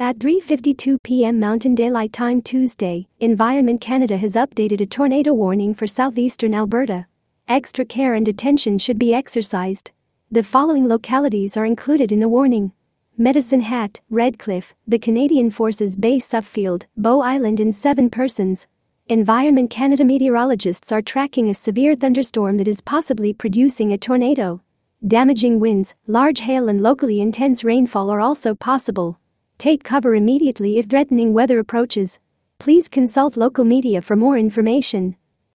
At 3:52 p.m. Mountain Daylight Time Tuesday, Environment Canada has updated a tornado warning for southeastern Alberta. Extra care and attention should be exercised. The following localities are included in the warning: Medicine Hat, Redcliffe, the Canadian Forces Base Suffield, Bow Island and 7 persons. Environment Canada meteorologists are tracking a severe thunderstorm that is possibly producing a tornado. Damaging winds, large hail and locally intense rainfall are also possible. Take cover immediately if threatening weather approaches. Please consult local media for more information.